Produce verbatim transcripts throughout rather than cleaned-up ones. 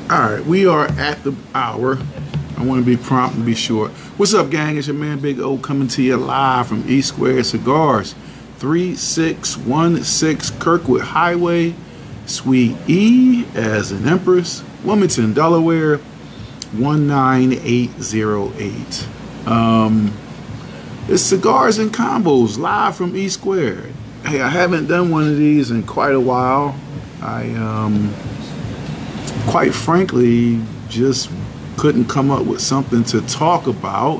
All right, we are at the hour. I want to be prompt and be short. What's up, gang? It's your man Big O coming to you live from E Square Cigars, three six one six Kirkwood Highway, Suite E as in Empress, Wilmington, Delaware, one nine eight zero eight. Um, it's Cigars and Combos live from E Square. Hey, I haven't done one of these in quite a while. I um. quite frankly, just couldn't come up with something to talk about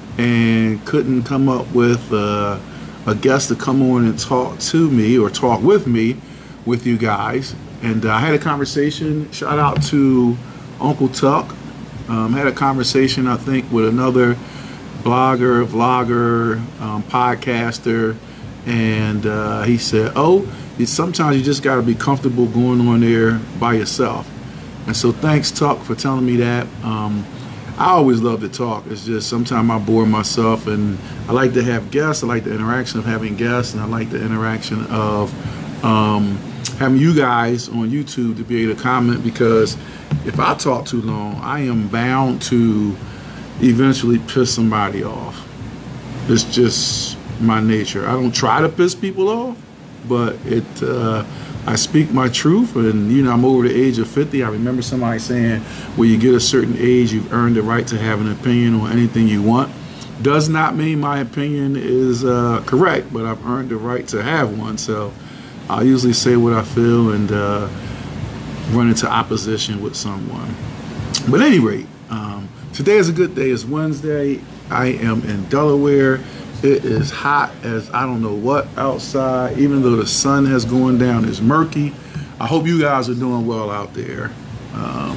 and couldn't come up with uh, a guest to come on and talk to me or talk with me with you guys. And uh, I had a conversation, shout out to Uncle Tuck. Um, had a conversation, I think, with another blogger, vlogger, um, podcaster. And uh, he said, oh, it's, sometimes you just got to be comfortable going on there by yourself. And so thanks, Tuck, for telling me that. Um, I always love to talk. It's just sometimes I bore myself, and I like to have guests. I like the interaction of having guests, and I like the interaction of um, having you guys on YouTube to be able to comment, because if I talk too long, I am bound to eventually piss somebody off. It's just my nature. I don't try to piss people off, but it... Uh, I speak my truth, and you know, I'm over the age of fifty. I remember somebody saying, when you get a certain age, you've earned the right to have an opinion on anything you want. Does not mean my opinion is uh, correct, but I've earned the right to have one. So I usually say what I feel and uh, run into opposition with someone. But at any rate, um, today is a good day. It's Wednesday. I am in Delaware. It is hot as I don't know what outside, even though the sun has gone down. It's murky. I hope you guys are doing well out there. Um,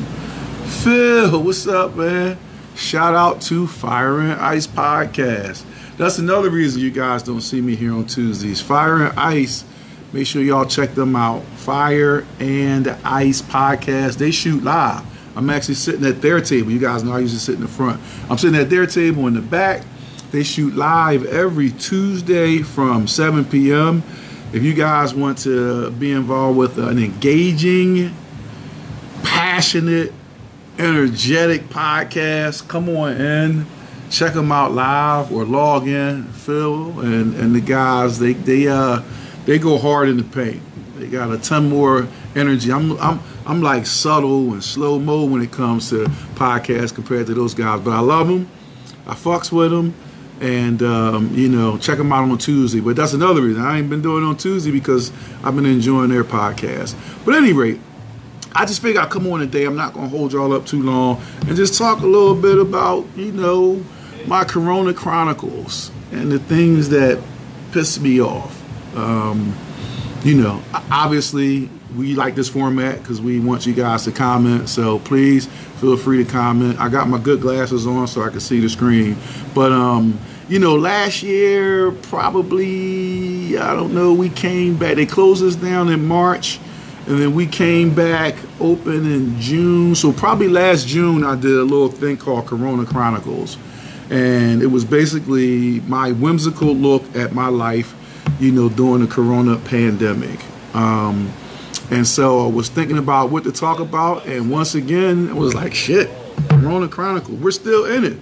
Phil, what's up, man? Shout out to Fire and Ice Podcast. That's another reason you guys don't see me here on Tuesdays. Fire and Ice, make sure y'all check them out. Fire and Ice Podcast. They shoot live. I'm actually sitting at their table. You guys know I usually sit in the front. I'm sitting at their table in the back. They shoot live every Tuesday from seven p m If you guys want to be involved with an engaging, passionate, energetic podcast, come on in, check them out live or log in. Phil and, and the guys, they they uh they go hard in the paint. They got a ton more energy. I'm I'm I'm like subtle and slow mo when it comes to podcasts compared to those guys, but I love them. I fucks with them. And, um, you know, check them out on Tuesday. But that's another reason. I ain't been doing it on Tuesday because I've been enjoying their podcast. But at any rate, I just figured I'd come on today. I'm not going to hold y'all up too long. And just talk a little bit about, you know, my Corona Chronicles and the things that piss me off. Um, you know, obviously, we like this format because we want you guys to comment. So please feel free to comment. I got my good glasses on so I can see the screen. But, um, you know, last year, probably, I don't know, we came back. They closed us down in March. And then we came back open in June. So probably last June, I did a little thing called Corona Chronicles. And it was basically my whimsical look at my life, you know, during the Corona pandemic. Um, And so I was thinking about what to talk about, and once again, it was like, shit, Corona Chronicle, we're still in it.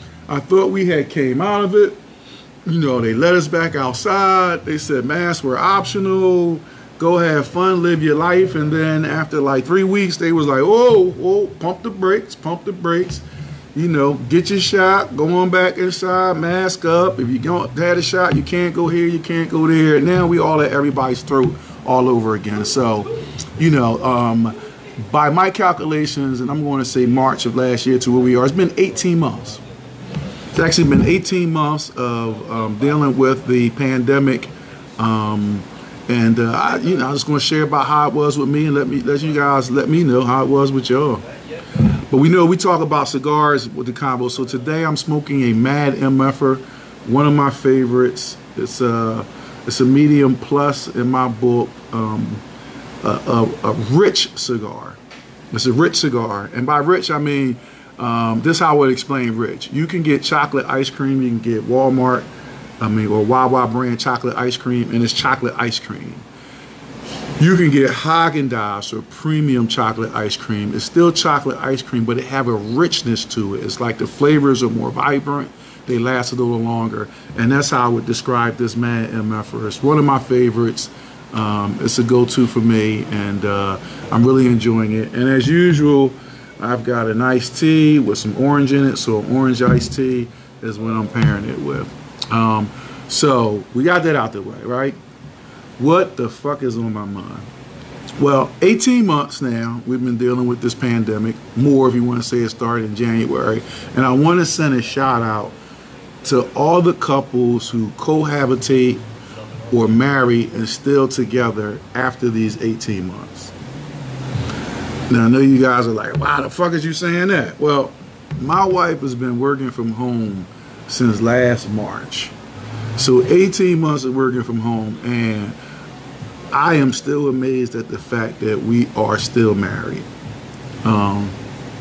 I thought we had came out of it. You know, they let us back outside. They said masks were optional. Go have fun, live your life. And then after like three weeks, they was like, whoa, whoa, pump the brakes, pump the brakes. You know, get your shot, go on back inside, mask up. If you don't had a shot, you can't go here, you can't go there. Now we all at everybody's throat all over again. So, you know, um, by my calculations, and I'm going to say March of last year to where we are, it's been eighteen months. It's actually been eighteen months of um, dealing with the pandemic. Um, and, uh, I, you know, I'm just going to share about how it was with me and let me let you guys let me know how it was with y'all. But we know we talk about cigars with the combo. So today I'm smoking a Mad M F-er, one of my favorites. It's a, it's a medium plus in my book, um, a, a, a rich cigar. It's a rich cigar. And by rich, I mean, um, this is how I would explain rich. You can get chocolate ice cream. You can get Walmart, I mean, or Wawa brand chocolate ice cream, and it's chocolate ice cream. You can get Haagen-Dazs or premium chocolate ice cream. It's still chocolate ice cream, but it have a richness to it. It's like the flavors are more vibrant. They last a little longer. And that's how I would describe this Mad M F-er. It's one of my favorites. Um, it's a go-to for me, and uh, I'm really enjoying it. And as usual, I've got an iced tea with some orange in it. So orange iced tea is what I'm pairing it with. Um, so we got that out the way, right? What the fuck is on my mind? Well, eighteen months now, we've been dealing with this pandemic. More, if you want to say it started in January. And I want to send a shout out to all the couples who cohabitate or marry and still together after these eighteen months. Now, I know you guys are like, why the fuck is you saying that? Well, my wife has been working from home since last March. So eighteen months of working from home, and I am still amazed at the fact that we are still married. Um,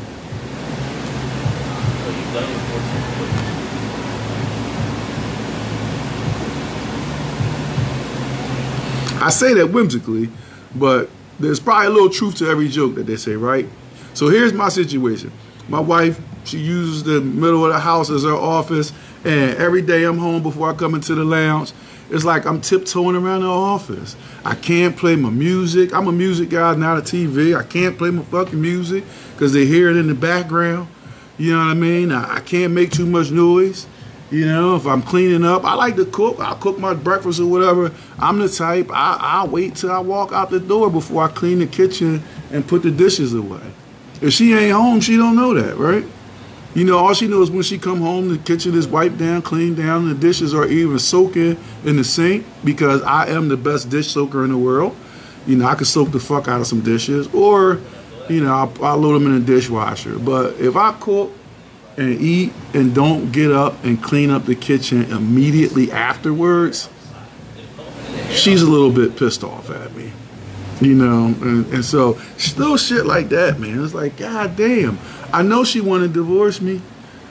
I say that whimsically, but there's probably a little truth to every joke that they say, right? So here's my situation. My wife, she uses the middle of the house as her office, and every day I'm home before I come into the lounge. It's like I'm tiptoeing around the office. I can't play my music. I'm a music guy, not a T V. I can't play my fucking music because they hear it in the background. You know what I mean? I, I can't make too much noise. You know, if I'm cleaning up, I like to cook. I'll cook my breakfast or whatever. I'm the type, I, I'll wait till I walk out the door before I clean the kitchen and put the dishes away. If she ain't home, she don't know that, right? You know, all she knows when she come home, the kitchen is wiped down, cleaned down, and the dishes are even soaking in the sink because I am the best dish soaker in the world. You know, I can soak the fuck out of some dishes, or, you know, I'll, I'll load them in the dishwasher. But if I cook and eat and don't get up and clean up the kitchen immediately afterwards, she's a little bit pissed off at me. You know, and, and so still shit like that, man. It's like, God damn. I know she want to divorce me.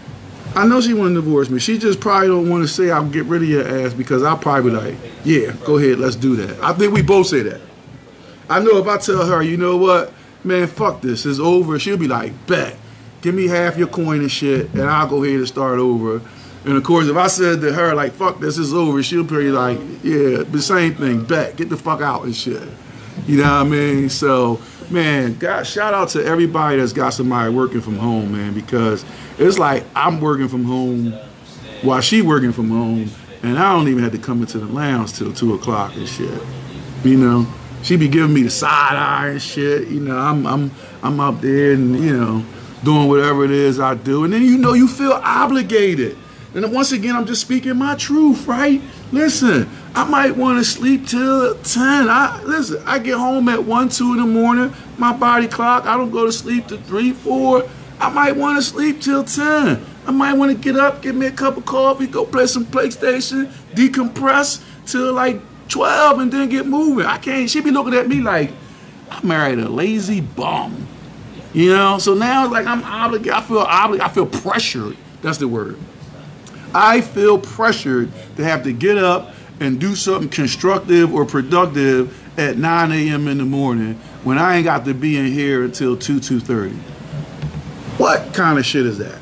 I know she want to divorce me. She just probably don't want to say I'll get rid of your ass because I'll probably be like, yeah, go ahead, let's do that. I think we both say that. I know if I tell her, you know what, man, fuck this, it's over, she'll be like, bet, give me half your coin and shit, and I'll go ahead and start over. And of course, if I said to her, like, fuck this, it's over, she'll be like, yeah, the same thing, bet, get the fuck out and shit. You know what I mean? So, man, God, shout out to everybody that's got somebody working from home, man, because it's like I'm working from home while she working from home, and I don't even have to come into the lounge till two o'clock and shit. You know, she be giving me the side eye and shit. You know, I'm I'm I'm up there and, you know, doing whatever it is I do, and then, you know, you feel obligated. And then once again, I'm just speaking my truth, right? Listen, I might want to sleep till ten. I listen, I get home at one, two in the morning, my body clock, I don't go to sleep till three, four. I might want to sleep till ten. I might want to get up, get me a cup of coffee, go play some PlayStation, decompress till like twelve and then get moving. I can't, she be looking at me like, I married a lazy bum. You know, so now it's like I'm obligated, I feel obligated, I feel pressured. That's the word. I feel pressured to have to get up and do something constructive or productive at nine A M in the morning when I ain't got to be in here until two, two thirty. What kind of shit is that?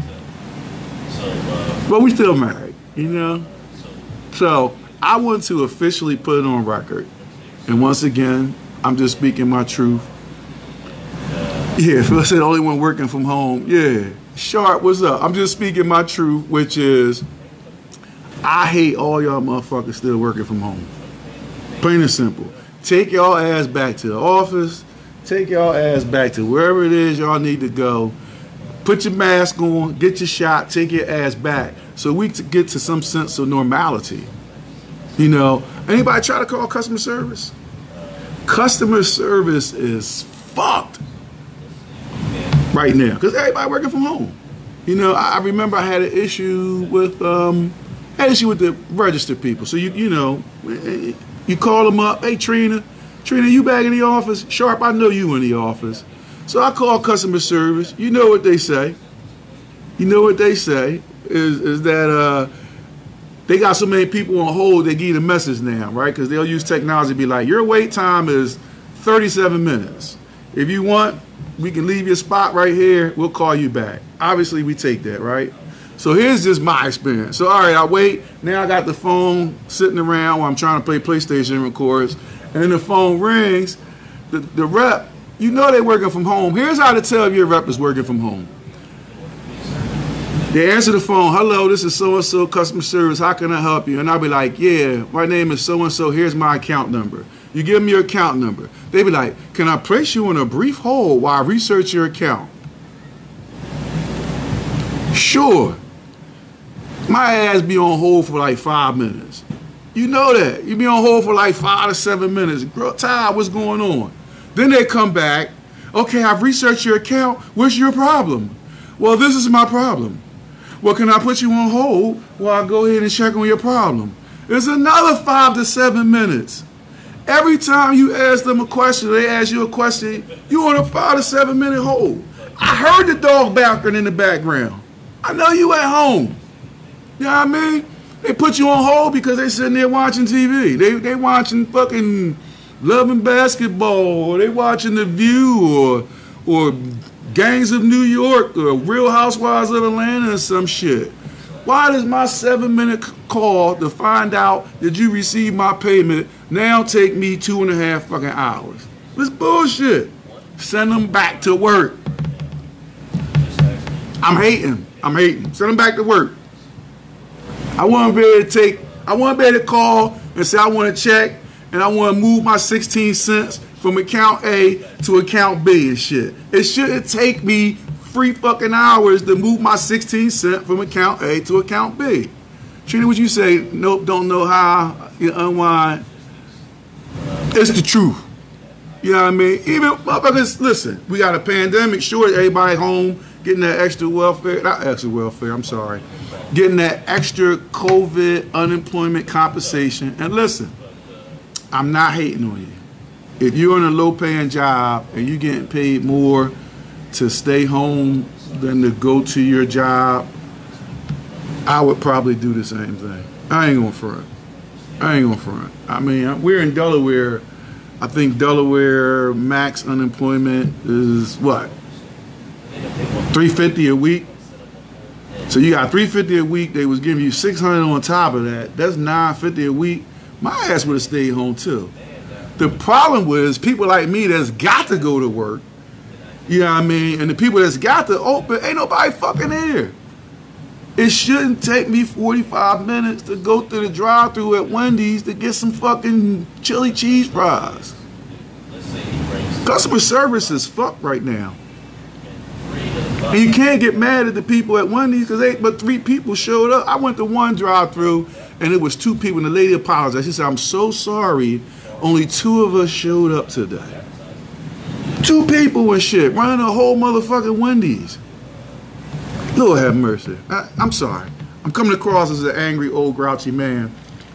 But we still married, you know? So I want to officially put it on record. And once again, I'm just speaking my truth. Yeah, Phil said only one working from home. Yeah. Sharp, what's up? I'm just speaking my truth, which is I hate all y'all motherfuckers still working from home. Plain and simple. Take y'all ass back to the office. Take y'all ass back to wherever it is y'all need to go. Put your mask on, get your shot, take your ass back so we can get to some sense of normality. You know, anybody try to call customer service? Customer service is fucked right now because everybody working from home. You know, I remember I had an issue with um, I had an issue with the register people. So you you know, you call them up, hey Trina, Trina, you back in the office? Sharp, I know you in the office. So I call customer service. You know what they say. You know what they say is is that uh, they got so many people on hold, they give you the message now, right? Because they'll use technology to be like, your wait time is thirty-seven minutes. If you want, we can leave your spot right here. We'll call you back. Obviously, we take that, right? So here's just my experience. So, all right, I wait. Now I got the phone sitting around while I'm trying to play PlayStation records. And then the phone rings. The, the rep, you know they're working from home. Here's how to tell if your rep is working from home. They answer the phone. Hello, this is so-and-so customer service. How can I help you? And I'll be like, yeah, my name is so-and-so. Here's my account number. You give them your account number. They be like, can I place you on a brief hold while I research your account? Sure. My ass be on hold for like five minutes. You know that. You be on hold for like five to seven minutes. Girl, Ty, what's going on? Then they come back. Okay, I've researched your account. What's your problem? Well, this is my problem. Well, can I put you on hold while I go ahead and check on your problem? It's another five to seven minutes. Every time you ask them a question, they ask you a question, you on a five to seven minute hold. I heard the dog barking in the background. I know you at home. You know what I mean? They put you on hold because they sitting there watching T V. They they watching fucking Love and Basketball, or they watching The View, or or Gangs of New York, or Real Housewives of Atlanta, or some shit. Why does my seven minute call to find out that you received my payment now take me two and a half fucking hours? This bullshit. Send them back to work. I'm hating. I'm hating. Send them back to work. I want to be able to take, I want to be able to call and say I want to check and I want to move my sixteen cents from account A to account B and shit. It shouldn't take me three fucking hours to move my sixteen cents from account A to account B. Trina, what you say? Nope, don't know how you unwind. It's the truth. You know what I mean? Even motherfuckers, listen, we got a pandemic, sure, everybody home getting that extra welfare, not extra welfare, I'm sorry, getting that extra COVID unemployment compensation. And listen, I'm not hating on you. If you're in a low paying job and you're getting paid more to stay home than to go to your job, I would probably do the same thing. I ain't gonna front. I ain't gonna front. I mean, we're in Delaware. I think Delaware max unemployment is what? three fifty a week. So you got three fifty a week. They was giving you six hundred on top of that. That's nine fifty a week. My ass would have stayed home too. The problem was people like me that's got to go to work. You know what I mean? And the people that's got to open, ain't nobody fucking here. It shouldn't take me forty-five minutes to go through the drive-thru at Wendy's to get some fucking chili cheese fries. Customer service is fucked right now. And you can't get mad at the people at Wendy's because they but three people showed up. I went to one drive-thru and it was two people and the lady apologized. She said, I'm so sorry, only two of us showed up today. Two people and shit running a whole motherfucking Wendy's. Lord have mercy. I, I'm sorry. I'm coming across as an angry old grouchy man.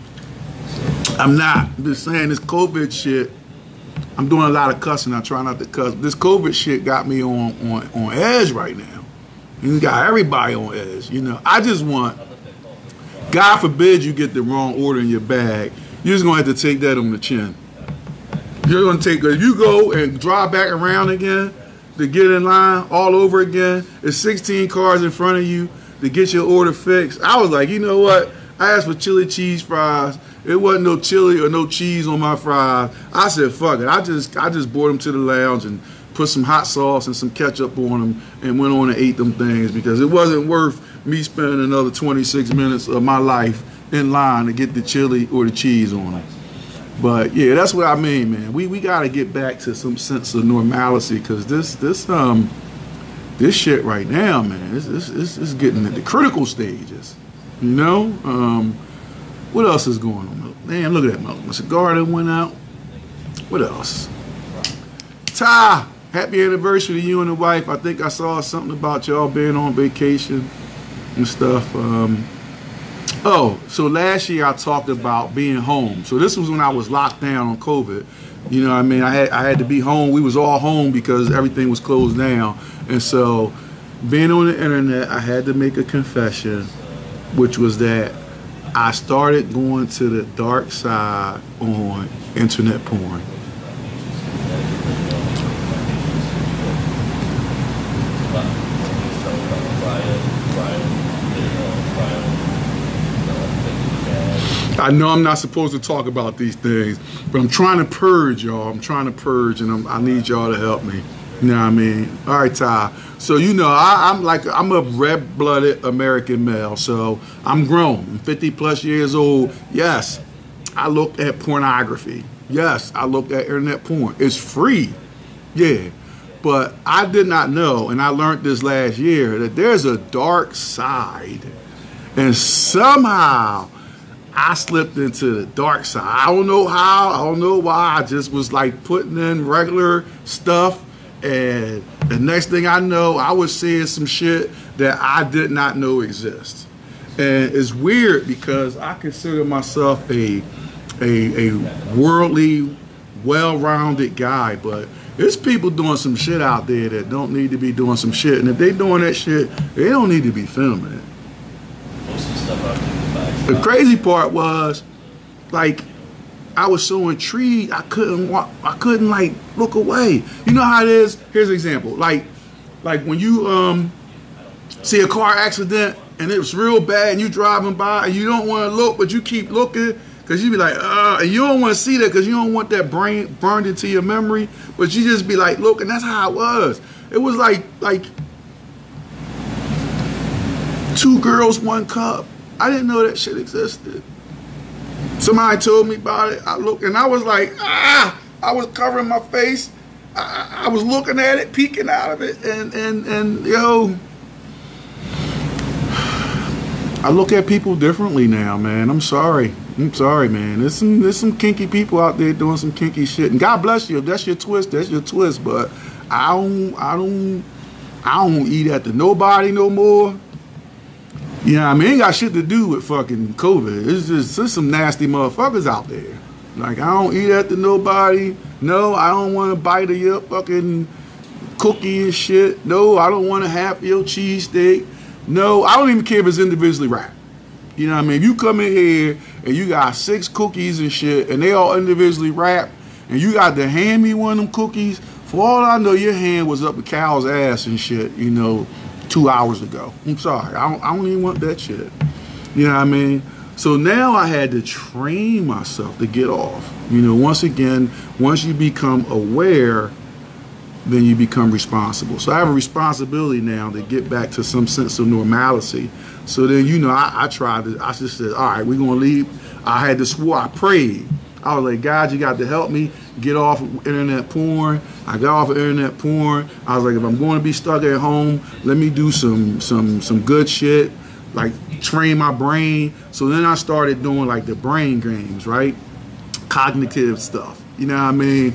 I'm not. I'm just saying this COVID shit. I'm doing a lot of cussing. I try not to cuss. This COVID shit got me on on on edge right now. You got everybody on edge. You know. I just want. God forbid you get the wrong order in your bag. You're just gonna have to take that on the chin. You're gonna take. If you go and drive back around again to get in line all over again, there's sixteen cars in front of you to get your order fixed. I was like, you know what? I asked for chili cheese fries. It wasn't no chili or no cheese on my fries. I said, fuck it. I just I just brought them to the lounge and put some hot sauce and some ketchup on them and went on and ate them things because it wasn't worth me spending another twenty-six minutes of my life in line to get the chili or the cheese on them. But yeah, that's what I mean, man. We we gotta get back to some sense of normalcy because this this um this shit right now, man, this this this is getting at the critical stages. You know, um, what else is going on? Man, look at that, my cigar that went out. What else? Ty, happy anniversary to you and the wife. I think I saw something about y'all being on vacation and stuff. Um, Oh, so last year I talked about being home. So this was when I was locked down on COVID. You know what I mean? I had, I had to be home. We was all home because everything was closed down. And so being on the internet, I had to make a confession, which was that I started going to the dark side on internet porn. I know I'm not supposed to talk about these things, but I'm trying to purge, y'all. I'm trying to purge, and I'm, I need y'all to help me. You know what I mean? All right, Ty. So, you know, I, I'm like, I'm a red-blooded American male, so I'm grown. I'm fifty plus years old. Yes, I look at pornography. Yes, I look at internet porn. It's free. Yeah. But I did not know, and I learned this last year, that there's a dark side. And somehow I slipped into the dark side. I don't know how, I don't know why. I just was like putting in regular stuff, and the next thing I know, I was seeing some shit that I did not know exist. And it's weird because I consider myself a, a, a worldly, well-rounded guy, but there's people doing some shit out there that don't need to be doing some shit. And if they doing that shit, they don't need to be filming it. The crazy part was, like, I was so intrigued, I couldn't walk, I couldn't like look away. You know how it is? Here's an example. Like, like when you um see a car accident and it was real bad and you driving by and you don't want to look, but you keep looking because you be like, uh, and you don't want to see that because you don't want that brain burned into your memory, but you just be like, look, and that's how it was. It was like like two girls, one cup. I didn't know that shit existed. Somebody told me about it. I looked and I was like, ah, I was covering my face. I, I was looking at it, peeking out of it, and and and yo, I look at people differently now, man. I'm sorry. I'm sorry, man. There's some there's some kinky people out there doing some kinky shit, and God bless you. If that's your twist, that's your twist. But I don't I don't I don't eat after nobody no more. You know what I mean? Ain't got shit to do with fucking COVID. It's just there's some nasty motherfuckers out there. Like, I don't eat after nobody. No, I don't want to bite of your fucking cookie and shit. No, I don't want to have your cheesesteak. No, I don't even care if it's individually wrapped. You know what I mean? If you come in here and you got six cookies and shit and they all individually wrapped and you got to hand me one of them cookies, for all I know, your hand was up a cow's ass and shit, you know, two hours ago. I'm sorry. I don't, I don't even want that shit. You know what I mean? So now I had to train myself to get off. You know, once again, once you become aware, then you become responsible. So I have a responsibility now to get back to some sense of normalcy. So then, you know, I, I tried to, I just said, all right, we're going to leave. I had to swore, I prayed. I was like, God, you got to help me get off of internet porn. I got off of internet porn. I was like, if I'm going to be stuck at home, let me do some some some good shit, like train my brain. So then I started doing like the brain games, right? Cognitive stuff. You know what I mean?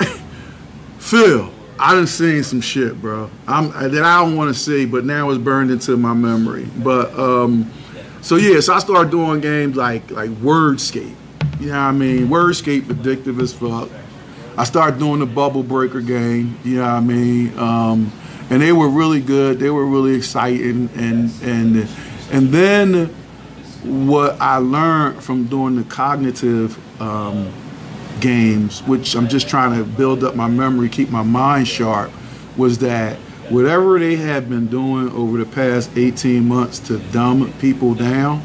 Phil, I done seen some shit, bro. I'm that I don't want to see, but now it's burned into my memory. But um, so yeah, so I started doing games like like Wordscape. You know what I mean? Wordscape addictive as fuck. I started doing the Bubble Breaker game. You know what I mean? Um, and they were really good. They were really exciting. And and and then what I learned from doing the cognitive um, games, which I'm just trying to build up my memory, keep my mind sharp, was that whatever they had been doing over the past eighteen months to dumb people down,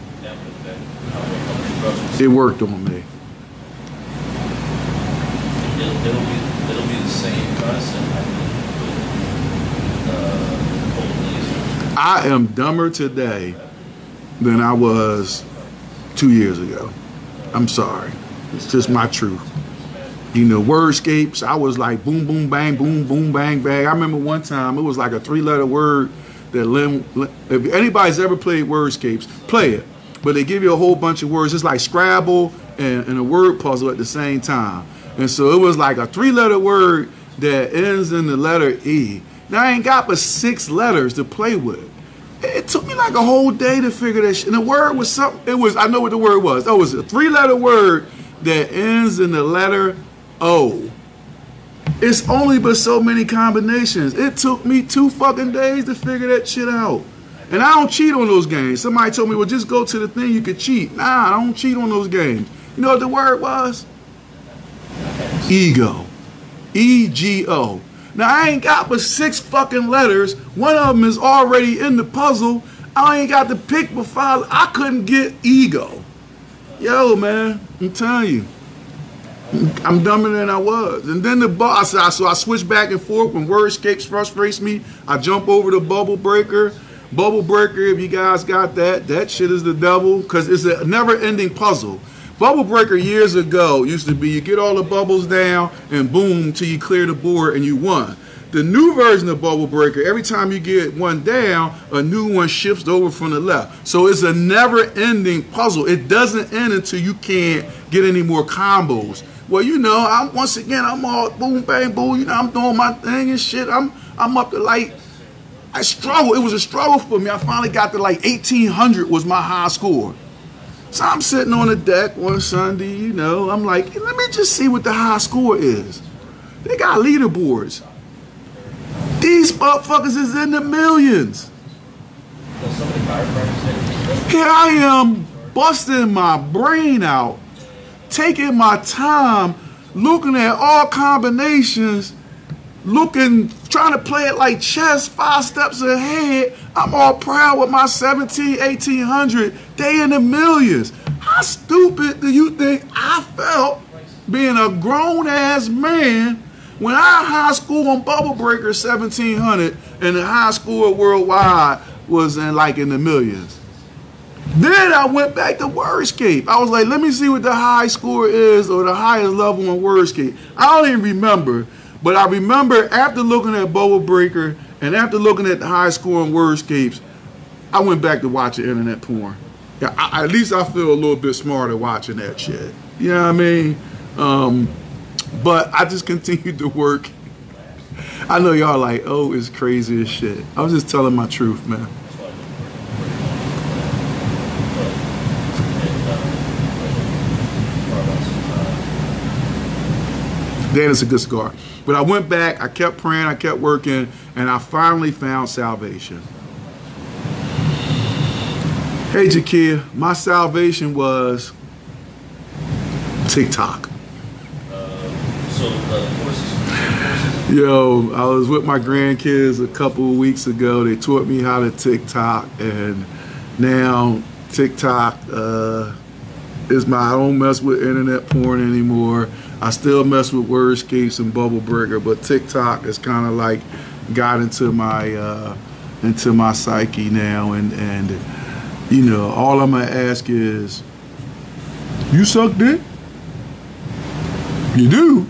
it worked on me. It'll, it'll be it'll be the same concept. Uh, I am dumber today than I was two years ago. I'm sorry. It's just my truth. You know, Wordscapes, I was like boom, boom, bang, boom, boom, bang, bang. I remember one time it was like a three-letter word that, Lim, if anybody's ever played Wordscapes, play it. But they give you a whole bunch of words. It's like Scrabble and, and a word puzzle at the same time. And so it was like a three-letter word that ends in the letter E. Now, I ain't got but six letters to play with. It took me like a whole day to figure that shit. And the word was something, it was, I know what the word was. Oh, it was a three-letter word that ends in the letter O. It's only but so many combinations. It took me two fucking days to figure that shit out. And I don't cheat on those games. Somebody told me, well, just go to the thing you could cheat. Nah, I don't cheat on those games. You know what the word was? Ego. E G O. Now, I ain't got but six fucking letters. One of them is already in the puzzle. I ain't got to pick but five. I couldn't get ego. Yo, man, I'm telling you. I'm dumber than I was. And then the boss, so I switch back and forth. When Wordscapes frustrates me, I jump over to Bubble Breaker. Bubble Breaker, if you guys got that, that shit is the devil because it's a never-ending puzzle. Bubble Breaker years ago used to be you get all the bubbles down and boom till you clear the board and you won. The new version of Bubble Breaker, every time you get one down, a new one shifts over from the left. So it's a never-ending puzzle. It doesn't end until you can't get any more combos. Well, you know, I'm once again, I'm all boom, bang, boom. You know, I'm doing my thing and shit. I'm I'm up to like, I struggle. It was a struggle for me. I finally got to like eighteen hundred was my high score. So I'm sitting on the deck one Sunday, you know. I'm like, let me just see what the high score is. They got leaderboards. These motherfuckers is in the millions. Here I am busting my brain out, taking my time, looking at all combinations, looking, trying to play it like chess, five steps ahead. I'm all proud with my seventeen, eighteen hundred. They in the millions. How stupid do you think I felt being a grown-ass man when our high school on Bubble Breaker seventeen hundred and the high school worldwide was in like in the millions? Then I went back to Wordscape. I was like, let me see what the high score is or the highest level on Wordscape. I don't even remember, but I remember after looking at Bubble Breaker and after looking at the high score on Wordscapes, I went back to watching internet porn. Yeah, I, at least I feel a little bit smarter watching that shit. You know what I mean? Um, but I just continued to work. I know y'all like, oh, it's crazy as shit. I was just telling my truth, man. Dan is a good cigar. But I went back, I kept praying, I kept working, and I finally found salvation. Hey, Jakia, my salvation was TikTok. Uh, so the courses, Yo, I was with my grandkids a couple of weeks ago. They taught me how to TikTok, and now TikTok uh, is my, I don't mess with internet porn anymore. I still mess with Wordscapes and Bubble Breaker, but TikTok is kind of like got into my uh, into my psyche now, and and you know, all I'm gonna ask is, you suck dick? You do?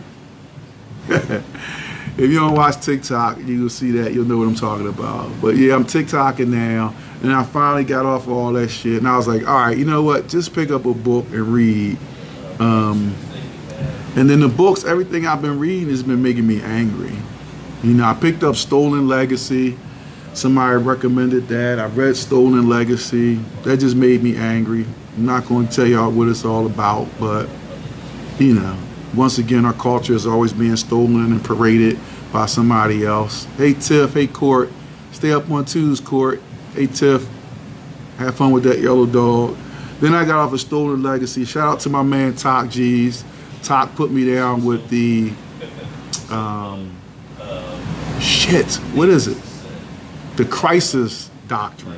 If you don't watch TikTok, you'll see that. You'll know what I'm talking about. But yeah, I'm TikToking now, and I finally got off all that shit, and I was like, all right, you know what? Just pick up a book and read. Um, and then the books, everything I've been reading has been making me angry. You know, I picked up Stolen Legacy. Somebody recommended that. I read Stolen Legacy. That just made me angry. I'm not going to tell y'all what it's all about, but, you know, once again, our culture is always being stolen and paraded by somebody else. Hey, Tiff. Hey, Court. Stay up on twos, Court. Hey, Tiff. Have fun with that yellow dog. Then I got off of Stolen Legacy. Shout out to my man, Talk G's. Talk put me down with the, um, shit, what is it? The Crisis Doctrine.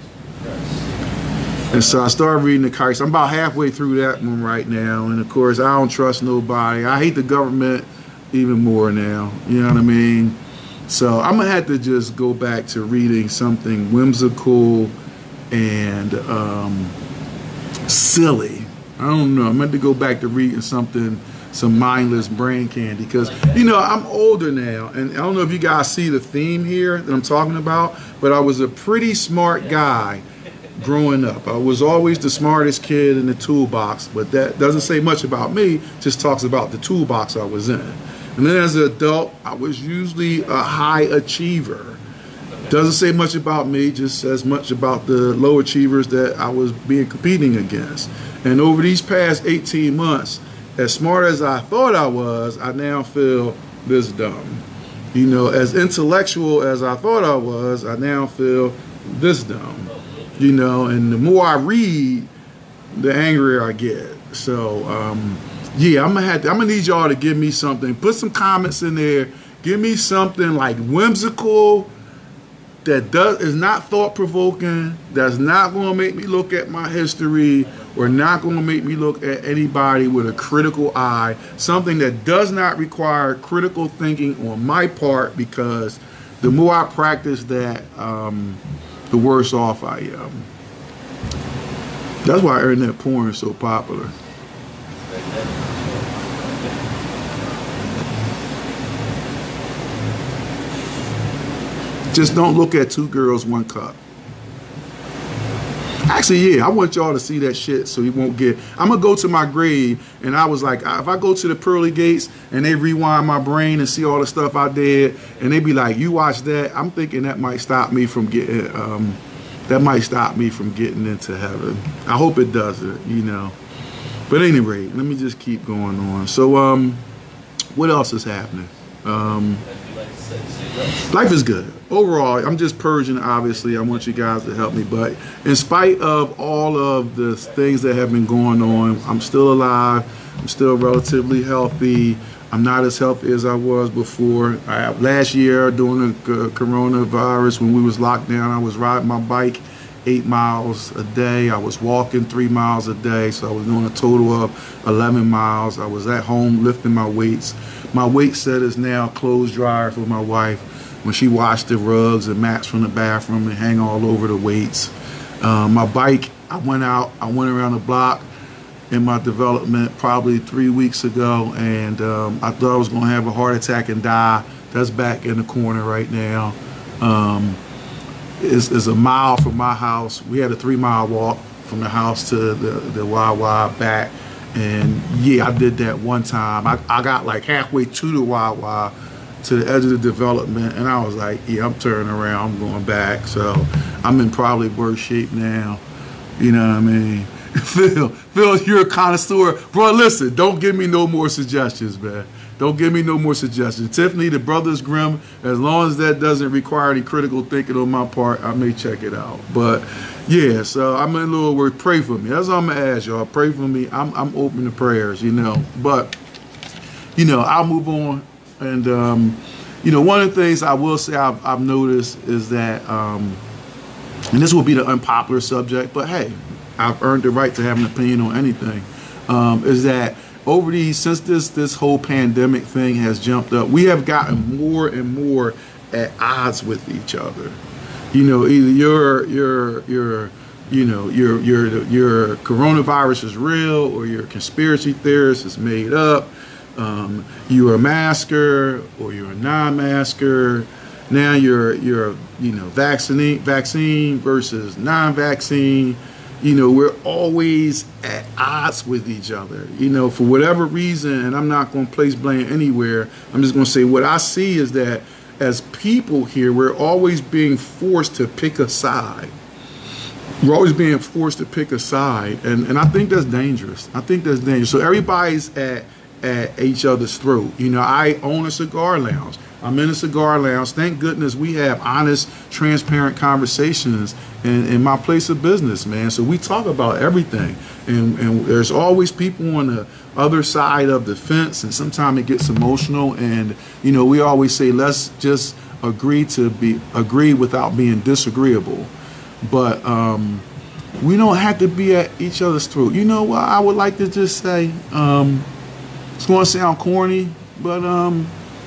And so I started reading the Crisis. I'm about halfway through that one right now. And of course, I don't trust nobody. I hate the government even more now. You know what I mean? So I'm going to have to just go back to reading something whimsical and um, silly. I don't know. I meant to go back to reading something, some mindless brain candy, because, you know, I'm older now, and I don't know if you guys see the theme here that I'm talking about, but I was a pretty smart guy growing up. I was always the smartest kid in the toolbox, but that doesn't say much about me, just talks about the toolbox I was in. And then as an adult, I was usually a high achiever. Doesn't say much about me, just says much about the low achievers that I was being competing against. And over these past eighteen months, as smart as I thought I was, I now feel this dumb. You know, as intellectual as I thought I was, I now feel this dumb, you know. And the more I read, the angrier I get. So um, yeah, I'm gonna have to, I'm gonna need y'all to give me something. Put some comments in there. Give me something like whimsical, that does is not thought-provoking, that's not going to make me look at my history, or not going to make me look at anybody with a critical eye, something that does not require critical thinking on my part, because the more I practice that, um, the worse off I am. That's why internet porn is so popular. Just don't look at two girls, one cup. Actually, yeah, I want y'all to see that shit so you won't get... I'm going to go to my grave, and I was like, if I go to the pearly gates and they rewind my brain and see all the stuff I did, and they be like, you watch that, I'm thinking that might stop me from getting... Um, that might stop me from getting into heaven. I hope it doesn't, you know. But at any rate, let me just keep going on. So, um, what else is happening? Um... Life is good. Overall, I'm just purging, obviously. I want you guys to help me. But in spite of all of the things that have been going on, I'm still alive. I'm still relatively healthy. I'm not as healthy as I was before. I, last year, during the coronavirus, when we was locked down, I was riding my bike eight miles a day. I was walking three miles a day. So I was doing a total of eleven miles. I was at home lifting my weights. My weight set is now clothes dryer for my wife. When she washed the rugs and mats from the bathroom and hang all over the weights. Um, my bike, I went out, I went around the block in my development probably three weeks ago, and um, I thought I was gonna have a heart attack and die. That's back in the corner right now. Um, it's, it's a mile from my house. We had a three mile walk from the house to the, the Wawa back. And yeah, I did that one time. I, I got like halfway to the Wawa, to the edge of the development, and I was like, yeah, I'm turning around, I'm going back. So I'm in probably worse shape now. You know what I mean? Phil, Phil, you're a connoisseur. Bro, listen, don't give me no more suggestions, man. Don't give me no more suggestions. Tiffany, the Brothers Grimm, as long as that doesn't require any critical thinking on my part, I may check it out. But yeah, so I'm in a little word. Pray for me. That's all I'm gonna ask y'all. Pray for me. I'm I'm open to prayers, you know. But you know, I'll move on. And um, you know, one of the things I will say I've, I've noticed is that, um, and this will be the unpopular subject, but hey, I've earned the right to have an opinion on anything. Um, is that over these, since this this whole pandemic thing has jumped up, we have gotten more and more at odds with each other. You know, either your your your you know your your your coronavirus is real, or your conspiracy theorist is made up. Um, you're a masker or you're a non-masker. Now you're you're you know vaccine vaccine versus non-vaccine. You know, we're always at odds with each other, you know, for whatever reason. And I'm not going to place blame anywhere. I'm just going to say what I see is that as people here, we're always being forced to pick a side. We're always being forced to pick a side. And, and I think that's dangerous. I think that's dangerous. So everybody's at, at each other's throat. You know, I own a cigar lounge. I'm in a cigar lounge. Thank goodness we have honest, transparent conversations in, in my place of business, man. So we talk about everything. And, and there's always people on the other side of the fence, and sometimes it gets emotional. And, you know, we always say, let's just agree to be agree without being disagreeable. But um, we don't have to be at each other's throat. You know what I would like to just say? Um, it's going to sound corny, but... Um,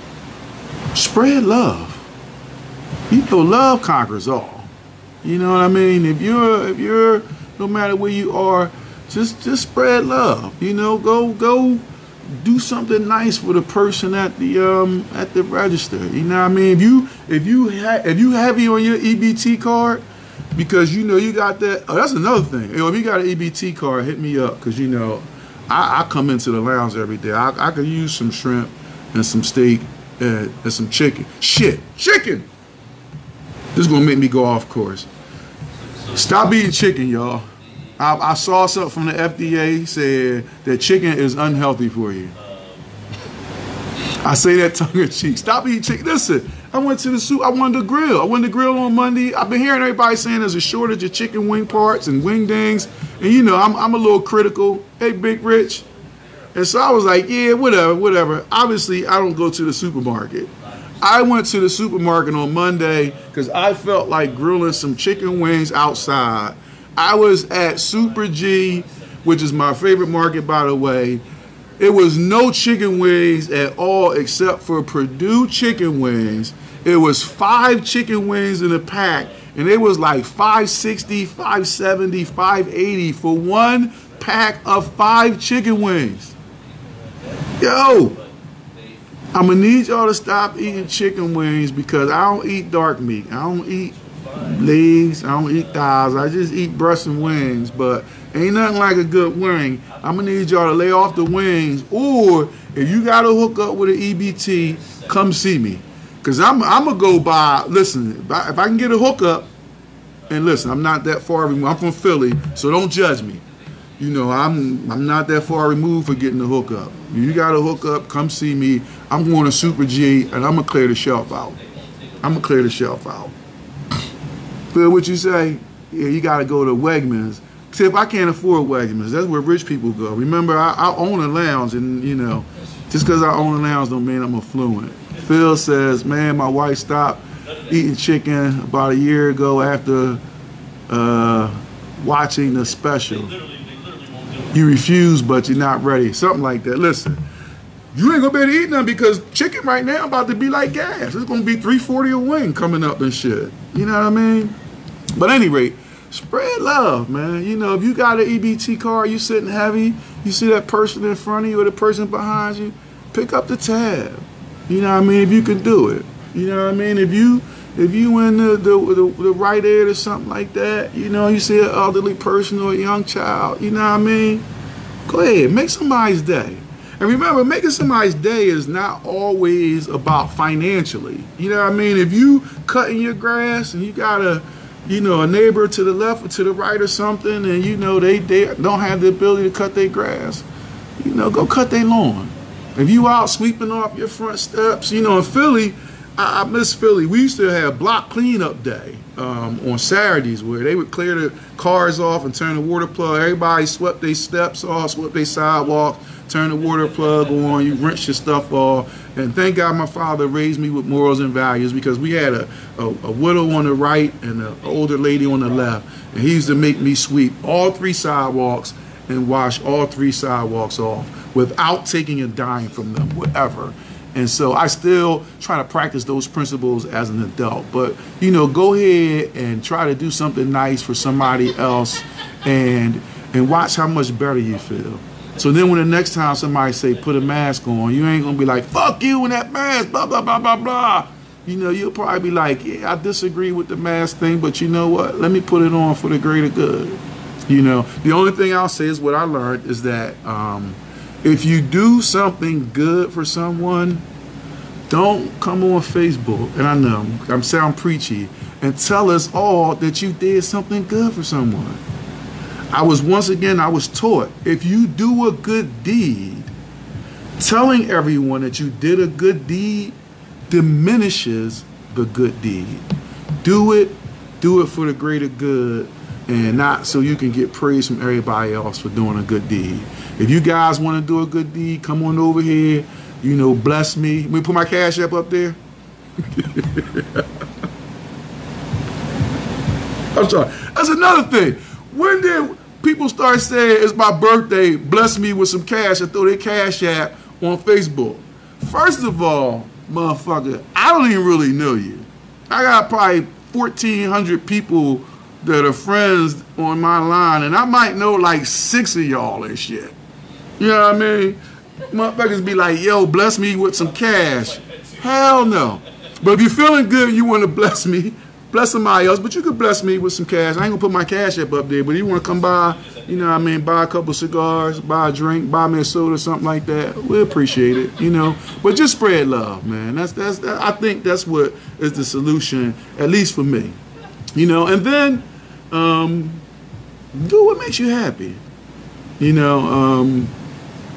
spread love. You know, love conquers all. You know what I mean? If you're, if you're, no matter where you are, just, just spread love. You know, go, go, do something nice for the person at the, um, at the register. You know what I mean? If you, if you, ha if you heavy on your E B T card, because you know you got that. Oh, that's another thing. You know, if you got an E B T card, hit me up, because you know, I, I come into the lounge every day. I, I could use some shrimp and some steak. And, and some chicken. Shit, chicken! This is gonna make me go off course. Stop eating chicken, y'all. I, I saw something from the F D A said that chicken is unhealthy for you. I say that tongue in cheek. Stop eating chicken. Listen, I went to the soup. I wanted to grill. I wanted to grill on Monday. I've been hearing everybody saying there's a shortage of chicken wing parts and wing dings. And you know, I'm, I'm a little critical. Hey, Big Rich. And so I was like, yeah, whatever, whatever. Obviously, I don't go to the supermarket. I went to the supermarket on Monday because I felt like grilling some chicken wings outside. I was at Super G, which is my favorite market, by the way. It was no chicken wings at all except for Purdue chicken wings. It was five chicken wings in a pack, and it was like five sixty, five seventy, five eighty for one pack of five chicken wings. Yo, I'm gonna need y'all to stop eating chicken wings because I don't eat dark meat. I don't eat legs. I don't eat thighs. I just eat breasts and wings. But ain't nothing like a good wing. I'm gonna need y'all to lay off the wings, or if you got to hook up with an E B T, come see me. Cause I'm I'm gonna go by. Listen, if I, if I can get a hookup, and listen, I'm not that far removed. I'm from Philly, so don't judge me. You know, I'm I'm not that far removed for getting the hookup. You got a hookup, come see me. I'm going to Super G, and I'm gonna clear the shelf out. I'm gonna clear the shelf out. Feel what you say? Yeah, you gotta go to Wegmans. See, if I can't afford Wegmans, that's where rich people go. Remember, I, I own a lounge, and you know, just because I own a lounge don't mean I'm affluent. Phil says, man, my wife stopped eating chicken about a year ago after uh, watching the special. You refuse, but you're not ready. Something like that. Listen, you ain't gonna be able to eat nothing because chicken right now about to be like gas. It's gonna be three forty a wing coming up and shit. You know what I mean? But at any rate, spread love, man. You know, if you got an E B T card, you sitting heavy, you see that person in front of you or the person behind you, pick up the tab. You know what I mean? If you can do it. You know what I mean? If you if you in the the, the, the right aid or something like that, you know, you see an elderly person or a young child, you know what I mean? Go ahead, make somebody's day. And remember, making somebody's day is not always about financially. You know what I mean? If you cutting your grass and you got a, you know, a neighbor to the left or to the right or something, and you know they, they don't have the ability to cut their grass, you know, go cut their lawn. If you out sweeping off your front steps, you know, in Philly, I, I miss Philly. We used to have block cleanup day um, on Saturdays where they would clear the cars off and turn the water plug. Everybody swept their steps off, swept their sidewalks, turn the water plug on, you rinse your stuff off. And thank God my father raised me with morals and values because we had a, a, a widow on the right and an older lady on the left. And he used to make me sweep all three sidewalks and wash all three sidewalks off without taking a dime from them, whatever. And so I still try to practice those principles as an adult. But, you know, go ahead and try to do something nice for somebody else and and watch how much better you feel. So then when the next time somebody say put a mask on, you ain't gonna be like, fuck you and that mask, blah, blah, blah, blah, blah. You know, you'll probably be like, yeah, I disagree with the mask thing, but you know what? Let me put it on for the greater good. You know, the only thing I'll say is what I learned is that um, if you do something good for someone, don't come on Facebook, and I know I'm sound preachy, and tell us all that you did something good for someone. I was, once again, I was taught, if you do a good deed, telling everyone that you did a good deed diminishes the good deed. Do it, do it for the greater good, and not so you can get praise from everybody else for doing a good deed. If you guys want to do a good deed, come on over here, you know, bless me. Let me put my Cash App up there. I'm sorry. That's another thing. When did people start saying it's my birthday, bless me with some cash, and throw their Cash App on Facebook? First of all, motherfucker, I don't even really know you. I got probably fourteen hundred people that are friends on my line, and I might know like six of y'all and shit. You know what I mean? Motherfuckers be like, yo, bless me with some cash. Hell no. But if you're feeling good and you want to bless me, bless somebody else, but you could bless me with some cash. I ain't gonna put my Cash App up there, but if you want to come by, you know what I mean, buy a couple cigars, buy a drink, buy me a soda, something like that, we appreciate it, you know. But just spread love, man. That's that's that, I think that's what is the solution, at least for me, you know. And then um, do what makes you happy, you know. Um,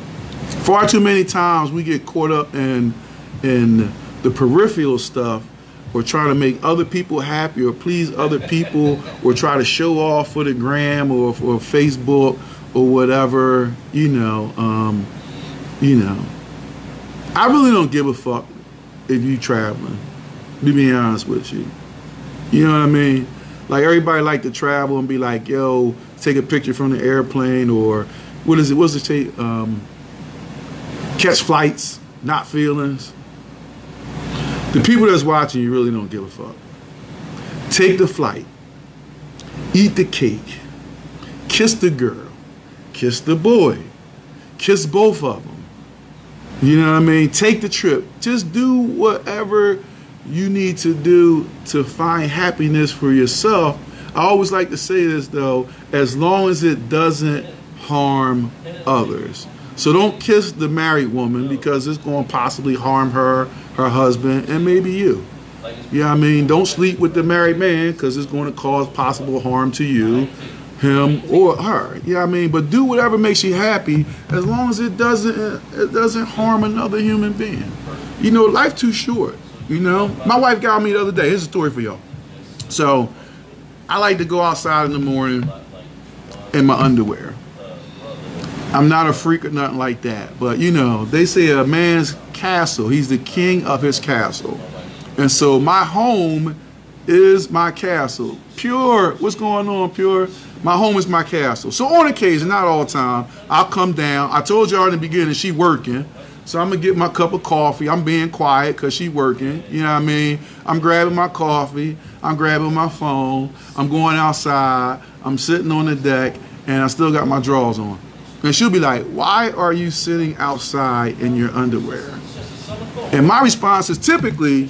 far too many times we get caught up in in the peripheral stuff or trying to make other people happy or please other people or try to show off for the gram or for Facebook or whatever, you know, um, you know, I really don't give a fuck if you traveling, to be honest with you. You know what I mean? Like, everybody like to travel and be like, yo, take a picture from the airplane, or what is it, what's it say, um, catch flights, not feelings. The people that's watching you really don't give a fuck. Take the flight, eat the cake, kiss the girl, kiss the boy, kiss both of them. You know what I mean? Take the trip. Just do whatever you need to do to find happiness for yourself. I always like to say this though, as long as it doesn't harm others. So don't kiss the married woman because it's going to possibly harm her, her husband, and maybe you. You know what I mean? Don't sleep with the married man because it's going to cause possible harm to you, him, or her. You know what I mean? But do whatever makes you happy as long as it doesn't it doesn't harm another human being. You know, life too short. You know, my wife got me the other day. Here's a story for y'all. So I like to go outside in the morning in my underwear. I'm not a freak or nothing like that, but you know, they say a man's castle, he's the king of his castle. And so my home is my castle. Pure, what's going on, Pure? My home is my castle. So on occasion, not all the time, I'll come down. I told y'all in the beginning, she working. So I'm gonna get my cup of coffee. I'm being quiet because she working. You know what I mean? I'm grabbing my coffee. I'm grabbing my phone. I'm going outside. I'm sitting on the deck, and I still got my drawers on. And she'll be like, why are you sitting outside in your underwear? And my response is typically,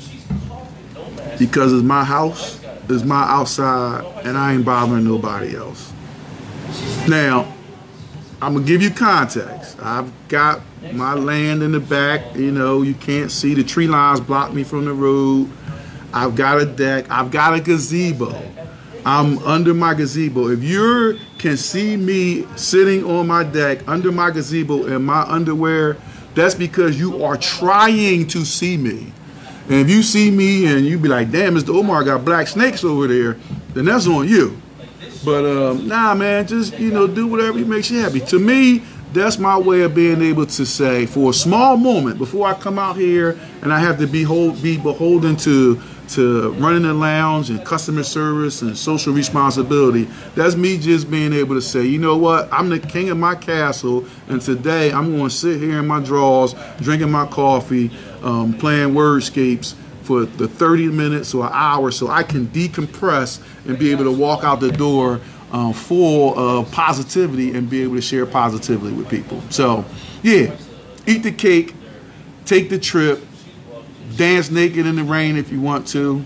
because it's my house, it's my outside, and I ain't bothering nobody else. Now, I'm gonna give you context. I've got my land in the back, you know, you can't see, the tree lines block me from the road. I've got a deck, I've got a gazebo. I'm under my gazebo. If you can see me sitting on my deck under my gazebo in my underwear, that's because you are trying to see me. And if you see me and you be like, damn, Mister Omar got black snakes over there, then that's on you. But um, nah, man, just, you know, do whatever makes you happy. To me, that's my way of being able to say, for a small moment, before I come out here and I have to be, hold, be beholden to to running the lounge and customer service and social responsibility, that's me just being able to say, you know what, I'm the king of my castle, and today I'm going to sit here in my drawers, drinking my coffee, um, playing wordscapes for the thirty minutes or an hour so I can decompress and be able to walk out the door um, full of positivity and be able to share positively with people. So, yeah, eat the cake, take the trip, dance naked in the rain if you want to.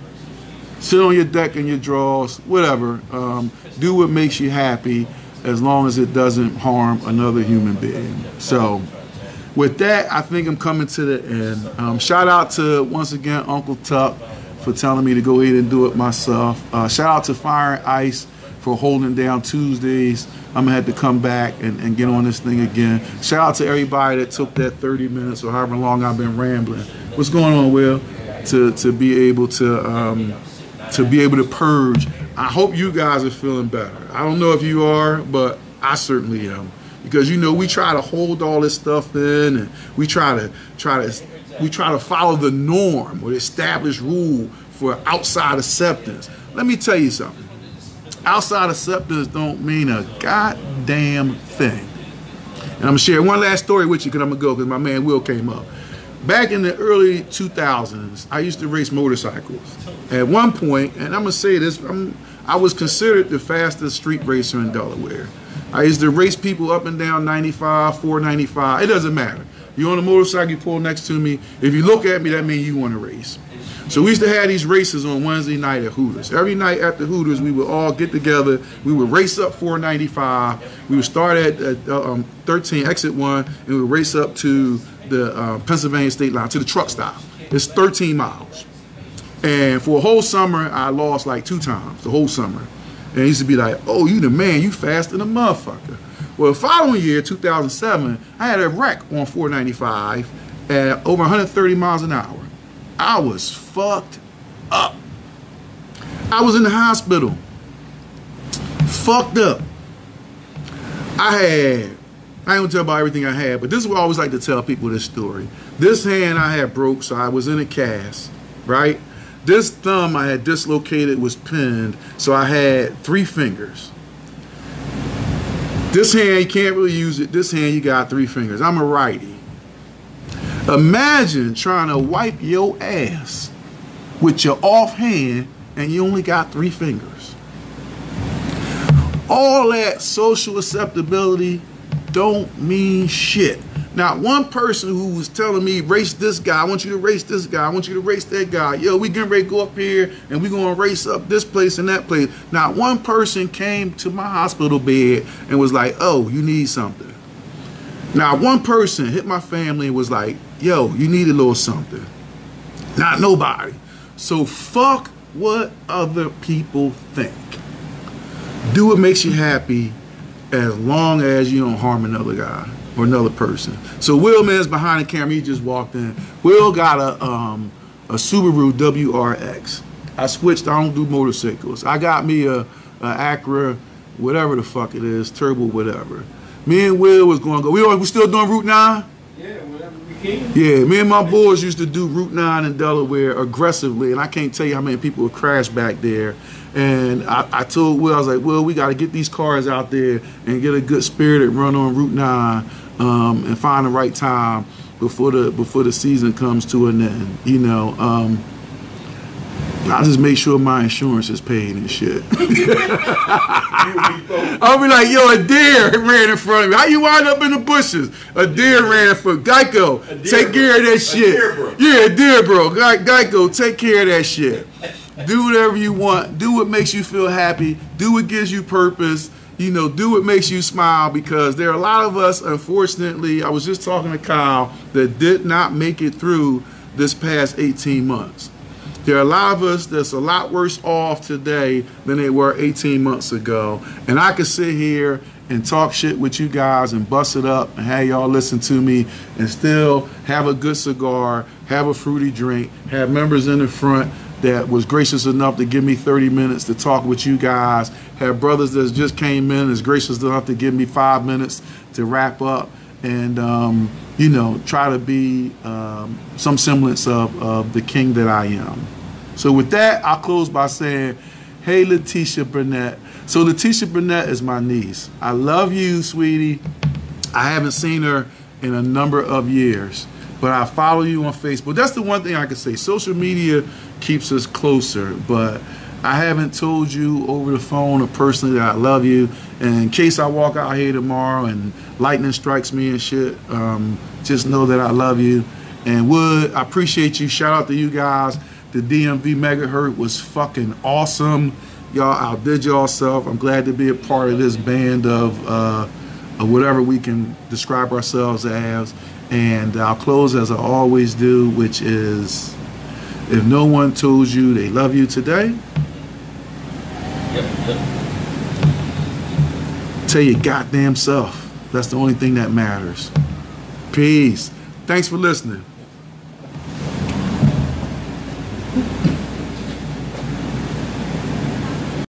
Sit on your deck in your drawers, whatever. Um, do what makes you happy as long as it doesn't harm another human being. So with that, I think I'm coming to the end. Um, shout out to, once again, Uncle Tuck for telling me to go ahead and do it myself. Uh, shout out to Fire and Ice for holding down Tuesdays. I'm gonna have to come back and, and get on this thing again. Shout out to everybody that took that thirty minutes or however long I've been rambling. What's going on, Will? To to be able to um, to be able to purge. I hope you guys are feeling better. I don't know if you are, but I certainly am. Because you know we try to hold all this stuff in, and we try to try to we try to follow the norm or the established rule for outside acceptance. Let me tell you something. Outside acceptance don't mean a goddamn thing. And I'm gonna share one last story with you because I'm gonna go because my man Will came up. Back in the early two thousands, I used to race motorcycles. At one point, and I'm gonna say this, I'm, I was considered the fastest street racer in Delaware. I used to race people up and down ninety-five, four ninety-five. It doesn't matter. You're on a motorcycle, you pull next to me. If you look at me, that means you want to race. So we used to have these races on Wednesday night at Hooters. Every night after Hooters, we would all get together. We would race up four ninety-five. We would start at, at uh, um, thirteen, exit one, and we would race up to the uh, Pennsylvania state line, to the truck stop. It's thirteen miles. And for a whole summer, I lost like two times, the whole summer. And it used to be like, oh, you the man, you faster than a motherfucker. Well, the following year, two thousand seven, I had a wreck on four ninety-five at over one hundred thirty miles an hour. I was fucked up. I was in the hospital. Fucked up. I had, I ain't gonna tell about everything I had, but this is what I always like to tell people this story. This hand I had broke, so I was in a cast, right? This thumb I had dislocated, was pinned, so I had three fingers. This hand, you can't really use it. This hand, you got three fingers. I'm a righty. Imagine trying to wipe your ass with your off hand and you only got three fingers. All that social acceptability don't mean shit. Now, one person who was telling me, race this guy, I want you to race this guy, I want you to race that guy. Yo, we getting ready to go up here and we gonna race up this place and that place. Now, one person came to my hospital bed and was like, oh, you need something. Now, one person hit my family and was like, yo, you need a little something. Not nobody. So fuck what other people think. Do what makes you happy as long as you don't harm another guy or another person. So Will Man's behind the camera. He just walked in. Will got a um, a Subaru W R X. I switched. I don't do motorcycles. I got me a, a Acura, whatever the fuck it is, turbo, whatever. Me and Will was going to go. We are, we still doing Route nine? Yeah, whatever we can. Yeah, me and my boys used to do Route nine in Delaware aggressively, and I can't tell you how many people would crash back there. And I, I told Will, I was like, Will, we got to get these cars out there and get a good spirited run on Route nine um, and find the right time before the before the season comes to an end. You know, um, I just make sure my insurance is paid and shit. I'll be like, yo, a deer ran in front of me. How you wind up in the bushes? A deer ran in front. Geico, take care of that shit. Yeah, a deer, bro. Ge Geico, take care of that shit. Do whatever you want. Do what makes you feel happy. Do what gives you purpose. You know, do what makes you smile, because there are a lot of us, unfortunately, I was just talking to Kyle, that did not make it through this past eighteen months. There are a lot of us that's a lot worse off today than they were eighteen months ago. And I could sit here and talk shit with you guys and bust it up and have y'all listen to me and still have a good cigar, have a fruity drink, have members in the front that was gracious enough to give me thirty minutes to talk with you guys, have brothers that just came in that's gracious enough to give me five minutes to wrap up, and um, you know, try to be um, some semblance of, of the king that I am. So with that, I'll close by saying, hey, Letitia Burnett. So Letitia Burnett is my niece. I love you, sweetie. I haven't seen her in a number of years, but I follow you on Facebook. That's the one thing I can say. Social media keeps us closer, but I haven't told you over the phone or personally that I love you. And in case I walk out here tomorrow and lightning strikes me and shit, um, just know that I love you. And Wood, I appreciate you. Shout out to you guys. The D M V Megahertz was fucking awesome. Y'all outdid yourself. I'm glad to be a part of this band of, uh, of whatever we can describe ourselves as. And I'll close as I always do, which is, if no one told you they love you today, Yep, yep. tell your goddamn self. That's the only thing that matters. Peace. Thanks for listening.